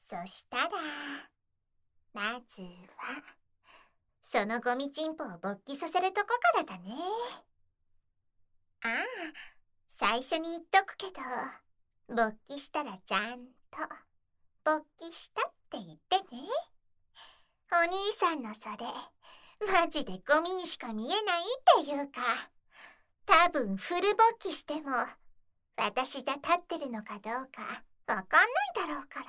そしたら、まずは、そのゴミチンポを勃起させるとこからだね。ああ、最初に言っとくけど、勃起したらちゃんと、勃起したって言ってね。お兄さんのそれ、マジでゴミにしか見えないっていうか、多分フル勃起しても、私が立ってるのかどうかわかんないだろうから。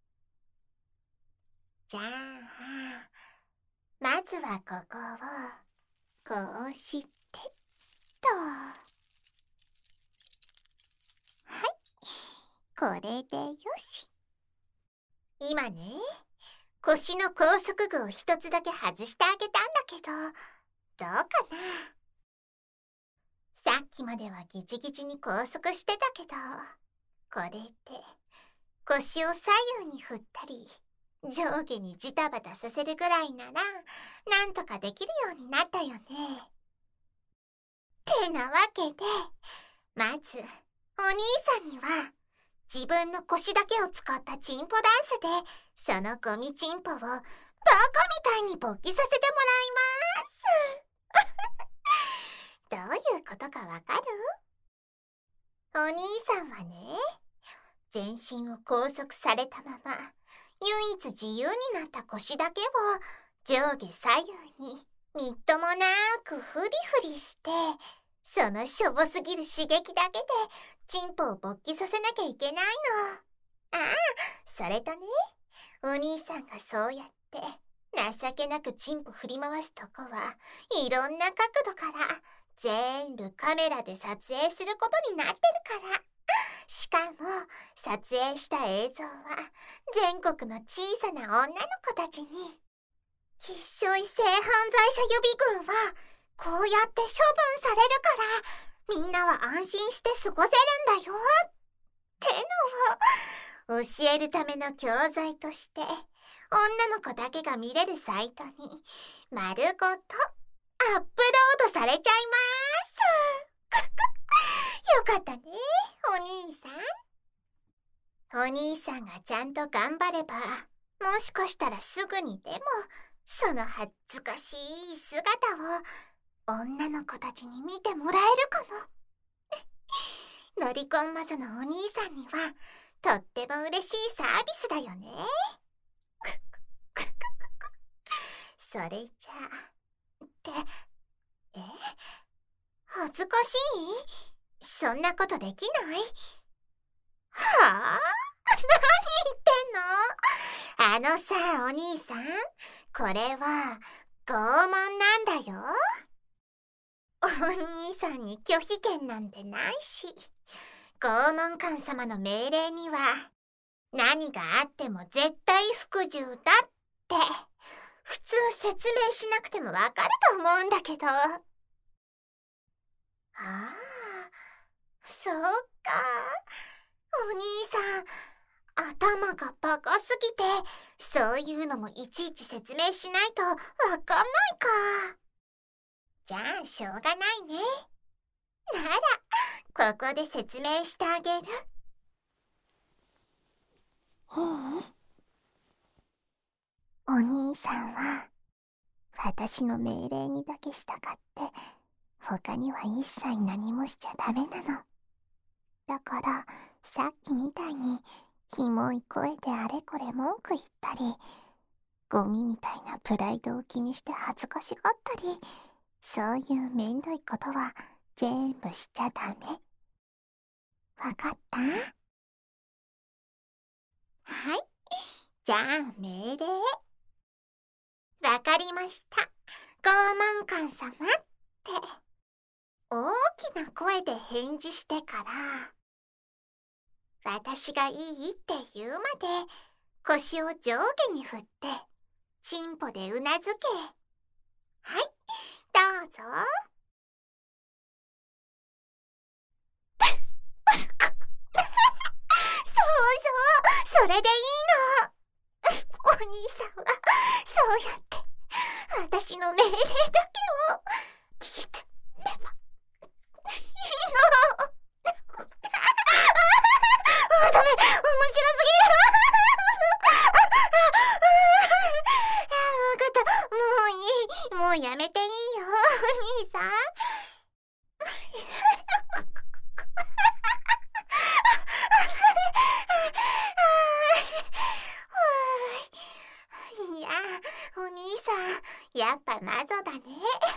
じゃあ、まずはここを、こうしてと。はい、これでよし。今ね、腰の拘束具を一つだけ外してあげたんだけど、どうかな。さっきまではギチギチに拘束してたけど、これで腰を左右に振ったり、上下にジタバタさせるぐらいなら、なんとかできるようになったよね。てなわけで、まず、お兄さんには、自分の腰だけを使ったチンポダンスで、そのゴミチンポをバカみたいに勃起させてもらいます。どういうことかわかる？お兄さんはね、全身を拘束されたまま、唯一自由になった腰だけを上下左右にみっともなくフリフリして、そのしょぼすぎる刺激だけでチンポを勃起させなきゃいけないの。ああ、それとね、お兄さんがそうやって情けなくチンポ振り回すとこはいろんな角度から全部カメラで撮影することになってるから。しかも撮影した映像は全国の小さな女の子たちに、きっしょい性犯罪者予備軍はこうやって処分されるからみんなは安心して過ごせるんだよってのを教えるための教材として女の子だけが見れるサイトに丸ごとアップロードされちゃいます。よかったね、お兄さん。お兄さんがちゃんと頑張れば、もしかしたらすぐにでもその恥ずかしい姿を女の子たちに見てもらえるかも。ロリコンマゾのお兄さんにはとっても嬉しいサービスだよね。それじゃあって恥ずかしい？そんなことできない？はあ？何言ってんの？さ、お兄さん、これは拷問なんだよ。お兄さんに拒否権なんてないし、拷問官様の命令には何があっても絶対服従だって普通説明しなくてもわかると思うんだけど。ああ、そうか。お兄さん、頭がバカすぎて、そういうのもいちいち説明しないとわかんないか。じゃあ、しょうがないね。なら、ここで説明してあげる。お兄さんは、私の命令にだけ従って、他には一切何もしちゃダメなの。だから、さっきみたいに、キモい声であれこれ文句言ったり、ゴミみたいなプライドを気にして恥ずかしがったり、そういうめんどいことは全部しちゃダメ。わかった？はい、じゃあ命令。わかりました、拷問官様って、大きな声で返事してから、私がいいって言うまで腰を上下に振って、チンポでうなずけ。はい、どうぞ。そうそう、それでいいの。お兄さんはそうやって私の命令だけを聞いてればいいの。ダメ、面白すぎる。 やっぱ魔女だね。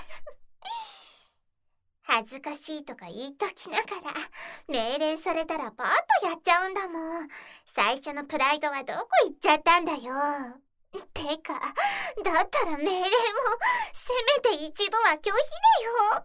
恥ずかしいとか言いときながら、命令されたらパーッとやっちゃうんだもん。最初のプライドはどこ行っちゃったんだよ。てか、だったら命令も、せめて一度は拒否だよ。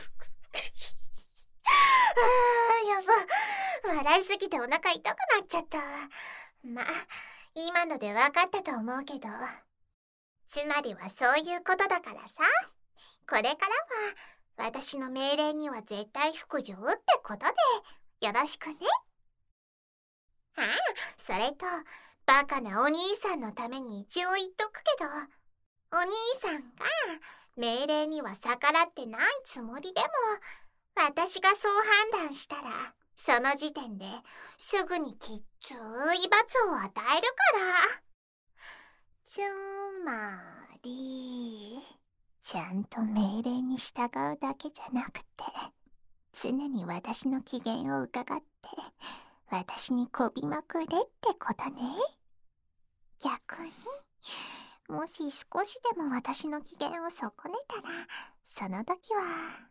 やば。笑いすぎてお腹痛くなっちゃった。ま、今ので分かったと思うけど。つまりはそういうことだからさ。これからは、私の命令には絶対服従ってことで、よろしくね。ああ、それと、バカなお兄さんのために一応言っとくけど、お兄さんが命令には逆らってないつもりでも、私がそう判断したら、その時点ですぐにきっつい罰を与えるから。つまり、ちゃんと命令に従うだけじゃなくて、常に私の機嫌を伺って、私にこびまくれってことね。逆に、もし少しでも私の機嫌を損ねたら、その時は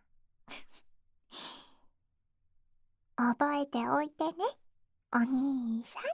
覚えておいてね、お兄さん。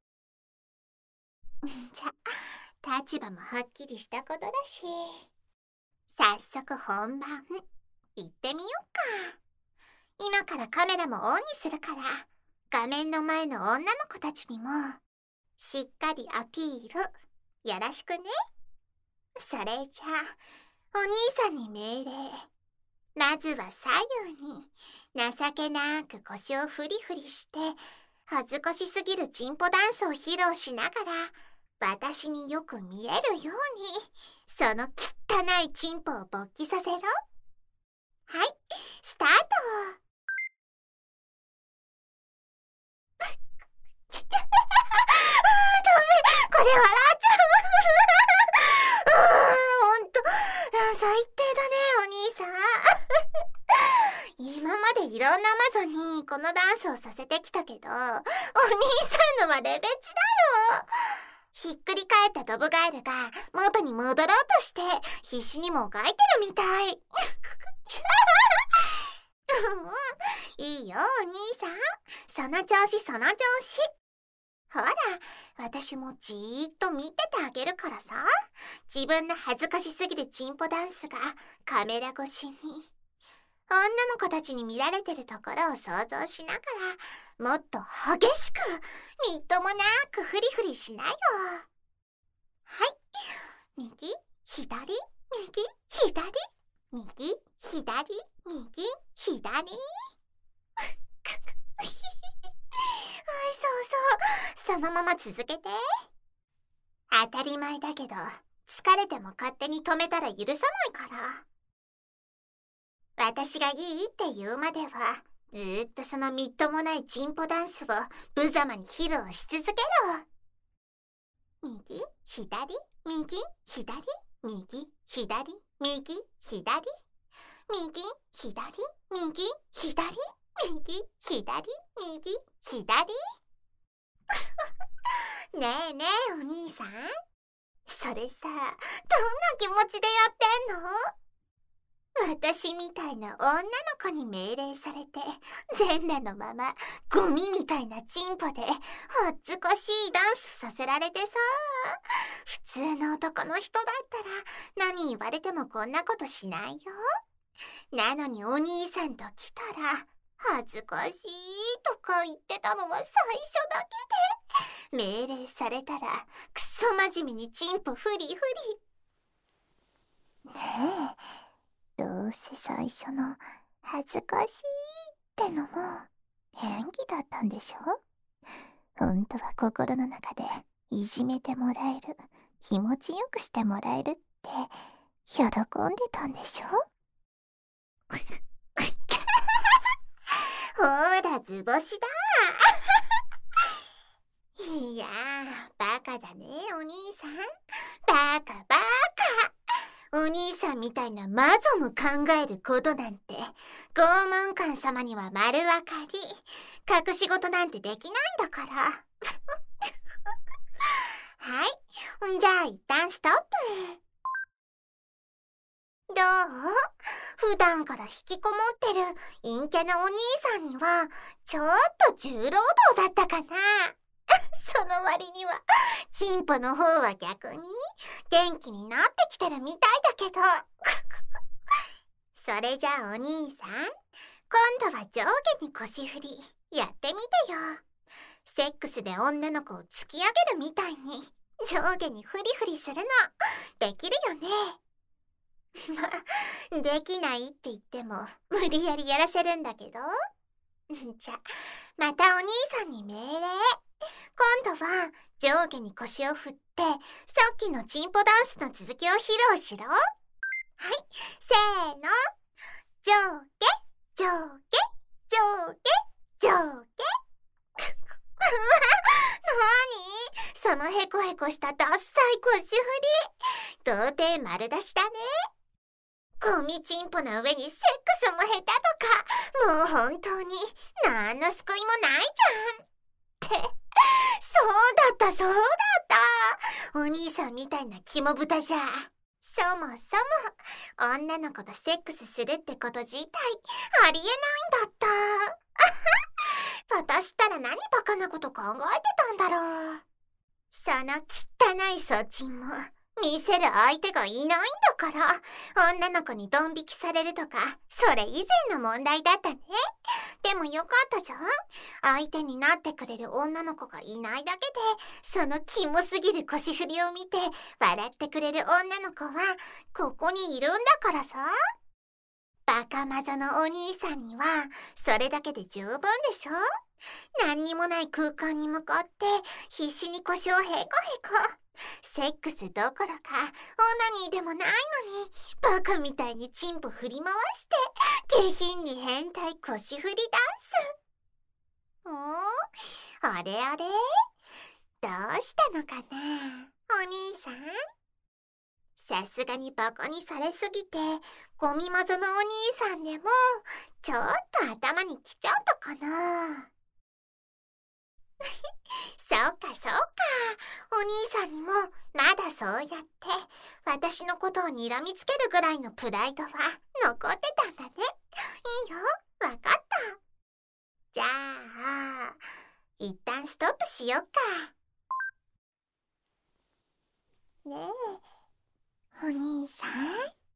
じゃあ、立場もはっきりしたことだし、早速本番、行ってみよっか。今からカメラもオンにするから、画面の前の女の子たちにも、しっかりアピール、よろしくね。それじゃあ、お兄さんに命令。まずは左右に、情けなく腰をフリフリして、恥ずかしすぎるチンポダンスを披露しながら、私によく見えるように、その汚いチンポを勃起させろ。はい、スタート。ダメ、これ笑っちゃう。ほんと、最低だね、お兄さん。今までいろんな魔女にこのダンスをさせてきたけど、お兄さんのはレベチだよ。ひっくり返ったドブガエルが元に戻ろうとして必死にもがいてるみたい。いいよ、お兄さん。その調子、その調子。ほら、私もじーっと見ててあげるからさ。自分の恥ずかしすぎるチンポダンスがカメラ越しに。女の子たちに見られてるところを想像しながら、もっと激しく、みっともなくフリフリしなよ。はい。右、左、右、左、右、左、右、左。そうそう、そのまま続けて。当たり前だけど、疲れても勝手に止めたら許さないから。私がいいって言うまでは、ずーっとそのみっともないチンポダンスを無様に披露し続けろ。右、左、右、左、右、左、右、左、右、左、右、左、右、左、右、左。ねえねえ、お兄さん。それさ、どんな気持ちでやってんの？私みたいな女の子に命令されて、全裸のまま、ゴミみたいなチンポで、恥ずかしいダンスさせられてさ、普通の男の人だったら、何言われてもこんなことしないよ。なのにお兄さんと来たら、恥ずかしいとか言ってたのは最初だけで、命令されたら、クソ真面目にチンポフリフリ。ねえ、どうせ最初の恥ずかしいってのも演技だったんでしょ？本当は心の中でいじめてもらえる、気持ちよくしてもらえるって喜んでたんでしょ？ほら、図星だ。いやー、バカだね、お兄さん。バカバカ。お兄さんみたいな魔女の考えることなんて、拷問官様には丸分かり。隠し事なんてできないんだから。はい、じゃあ一旦ストップ。 どう？普段から引きこもってる陰キャなお兄さんにはちょっと重労働だったかな。その割にはチンポの方は逆に元気になってきてるみたいだけど。それじゃあお兄さん、今度は上下に腰振りやってみてよ。セックスで女の子を突き上げるみたいに上下にフリフリするのできるよね。まあ、できないって言っても無理やりやらせるんだけど。じゃ、またお兄さんに命令。今度は上下に腰を振って、さっきのチンポダンスの続きを披露しろ。はい、せーの。上下、上下、上下、上下。なに？そのヘコヘコしたダッサい腰振り。童貞丸出しだね。ゴミチンポの上にセックスも下手とか、もう本当に何の救いもないじゃん。って、そうだったそうだった。お兄さんみたいな肝豚じゃ。そもそも女の子とセックスするってこと自体ありえないんだった。私ったら何バカなこと考えてたんだろう。その汚いそっちも見せる相手がいないんだから、女の子にドン引きされるとか、それ以前の問題だったね。でもよかったじゃん。相手になってくれる女の子がいないだけで、そのキモすぎる腰振りを見て笑ってくれる女の子はここにいるんだからさ。バカマゾのお兄さんにはそれだけで十分でしょ。何にもない空間に向かって必死に腰をヘコヘコ。セックスどころかオナニーでもないのにバカみたいにチンポ振り回して下品に変態腰振りダンス。あれあれ、どうしたのかなお兄さん。さすがにバカにされすぎてゴミマゾのお兄さんでもちょっと頭にきちゃったかな。そうかそうか、お兄さんにもまだそうやって私のことを睨みつけるぐらいのプライドは残ってたんだね。いいよ、わかった。じゃあ一旦ストップしよっか。ねえお兄さん、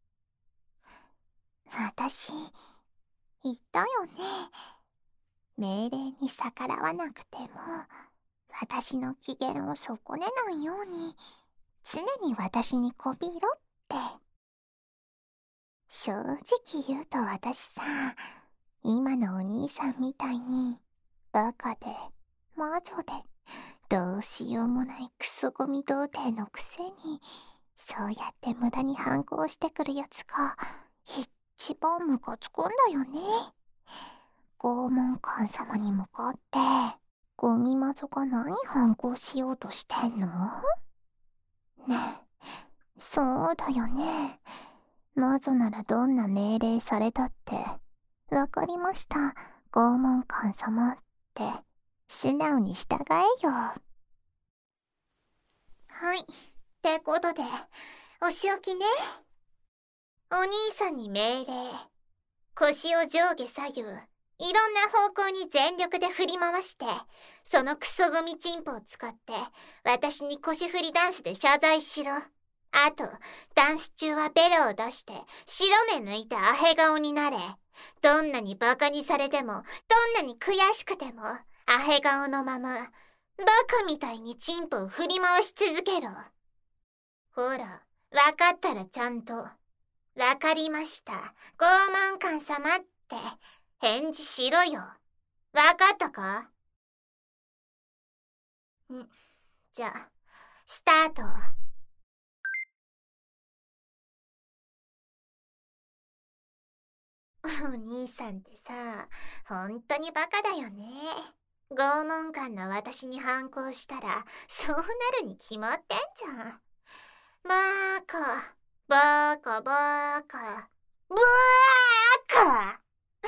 私言ったよね。命令に逆らわなくても私の機嫌を損ねないように常に私にこびろって。正直言うと私さ、今のお兄さんみたいにバカで魔女でどうしようもないクソゴミ童貞のくせにそうやって無駄に反抗してくるやつが一番ムカつくんだよね。拷問官様に向かってゴミマゾが何反抗しようとしてんの？ねえ、そうだよね。魔女ならどんな命令されたってわかりました拷問官様って素直に従えよ。はい、ってことでお仕置きね。お兄さんに命令。腰を上下左右いろんな方向に全力で振り回して、そのクソゴミチンポを使って私に腰振りダンスで謝罪しろ。あとダンス中はベロを出して白目抜いたアヘ顔になれ。どんなにバカにされてもどんなに悔しくてもアヘ顔のままバカみたいにチンポを振り回し続けろ。ほら、わかったらちゃんとわかりました拷問官様って返事しろよ。わかったか？じゃあスタート。お兄さんってさ、ほんとにバカだよね。拷問官の私に反抗したらそうなるに決まってんじゃん。バーカバーカバーカブーカ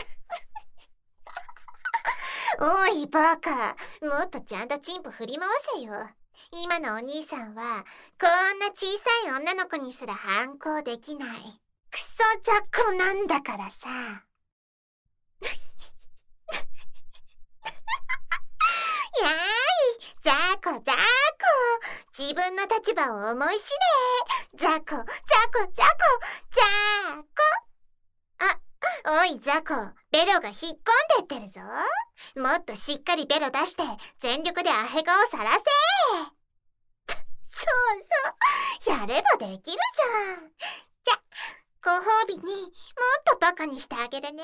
おいバカ、もっとちゃんとチンポ振り回せよ。今のお兄さんはこんな小さい女の子にすら反抗できないクソ雑魚なんだからさ。やーい、雑魚雑魚。自分の立場を思い知れ。雑魚雑魚雑魚雑魚。おい雑魚、ベロが引っ込んでってるぞ。もっとしっかりベロ出して全力でアヘ顔さらせ。そうそう、やればできるじゃん。じゃ、ご褒美にもっとバカにしてあげるね。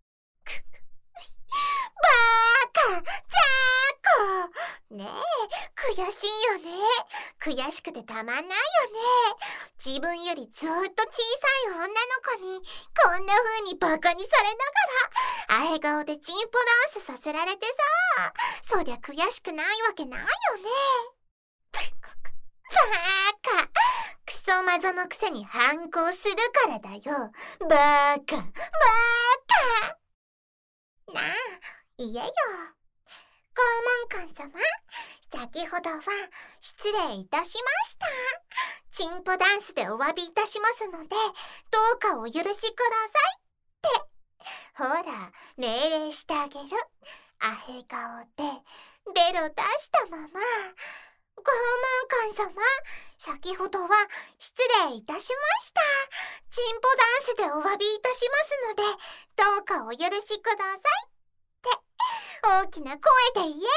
バーカ、ザーコ。ねえ、悔しいよね。悔しくてたまんないよね。自分よりずっと小さい女の子にこんな風にバカにされながらアヘ顔でチンポダンスさせられてさ、そりゃ悔しくないわけないよね。バーカ、クソマゾのくせに反抗するからだよ。バーカ、バーカ。なあ、言えよ。拷問官様、先ほどは失礼いたしました。チンポダンスでお詫びいたしますので、どうかお許しくださいって。ほら、命令してあげる。アヘ顔でベロ出したまま。拷問官様、先ほどは失礼いたしました。チンポダンスでお詫びいたしますので、どうかお許しくださいって大きな声で言え。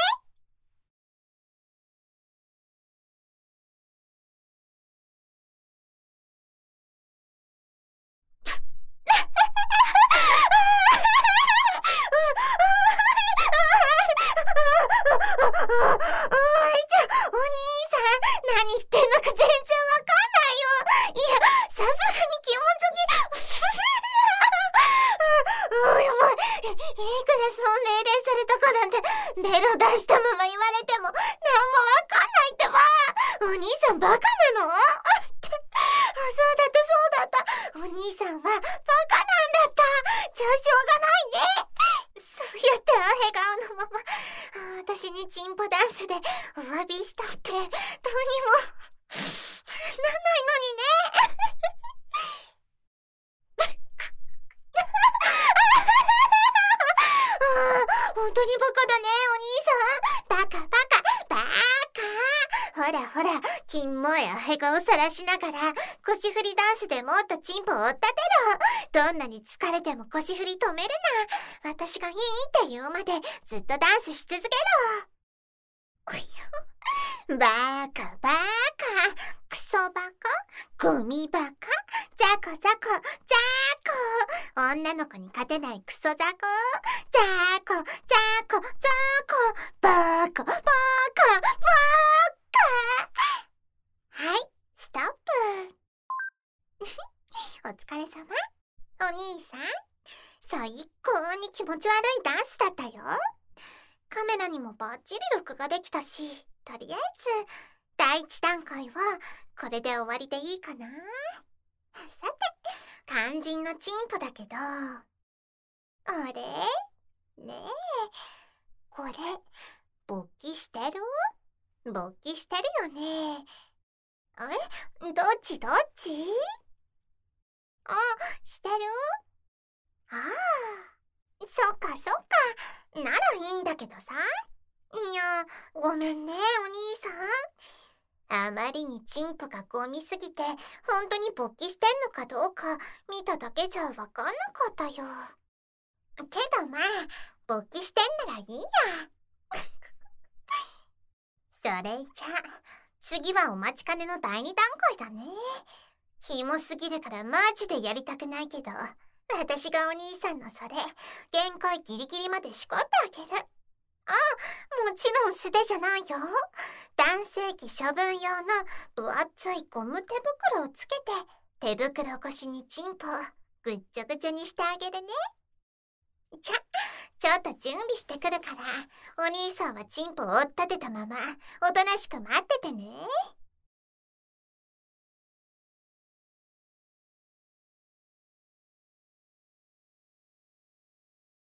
お兄さん、何言ってんのか全然わかんないよ。いや、さすがにキモすぎ。やばい。いくらそう命令されたからってベロ出したまま言われてもなんもわかんないってば。お兄さんバカなの？ってそうだった。お兄さんはバカなんだった。じゃあしょうがないね。そうやってアヘ顔のまま私にチンポダンスでお詫びしたってどうにもなんないのにね。本当にバカだね、お兄さん。バカ。ほら、キンモいアヘ顔さらしながら腰振りダンスでもっとチンポを追っ立てろ。どんなに疲れても腰振り止めるな。私がいいって言うまでずっとダンスし続けろ。バカ、クソバカ、ゴミバカ、ザコ、女の子に勝てないクソザコ、ザコ、バカ。はい、ストップ。お疲れ様。お兄さん、最高に気持ち悪いダンスだったよ。カメラにもバッチリ録画できたし、とりあえず第一段階はこれで終わりでいいかな。さて、肝心のチンポだけど、あれねえ、これ勃起してるよね。どっちあ、してる？ああ、そっか。ならいいんだけどさ。いや、ごめんね、お兄さん。あまりにチンポがゴミすぎて、本当に勃起してんのかどうか見ただけじゃわかんなかったよ。けどまあ、勃起してんならいいや。それじゃあ、次はお待ちかねの第二段階だね。キモすぎるからマジでやりたくないけど、私がお兄さんのそれ、限界ギリギリまでしこってあげる。もちろん素手じゃないよ。男性器処分用の分厚いゴム手袋をつけて、手袋越しにチンポをぐっちゃぐちゃにしてあげるね。ちょっと準備してくるから、お兄さんはチンポを追っ立てたままおとなしく待っててね。